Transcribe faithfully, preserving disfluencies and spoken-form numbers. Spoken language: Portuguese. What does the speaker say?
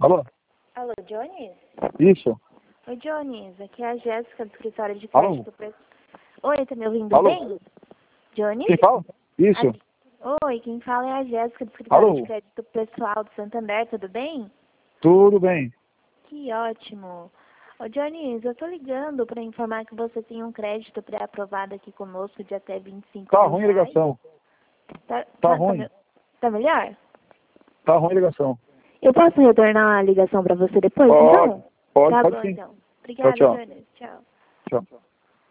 Alô? Alô, Jones? Isso. Oi, Jones. Aqui é a Jéssica do escritório de Alô? crédito. Pre... Oi, tá me ouvindo Alô? bem? Jones? Quem fala? Isso. Aqui... Oi, quem fala é a Jéssica do escritório Alô? de crédito pessoal do Santander, tudo bem? Tudo bem. Que ótimo. Ô, Jones, eu tô ligando para informar que você tem um crédito pré-aprovado aqui conosco de até vinte e cinco Tá mil ruim a reais. ligação. Tá, Tá tá, ruim. me- tá melhor? Tá ruim a ligação. Eu posso retornar a ligação para você depois, Pode. então? Pode, Tá pode bom, sim. então. Tchau, Obrigada, tchau. Jones. Tchau. Tchau.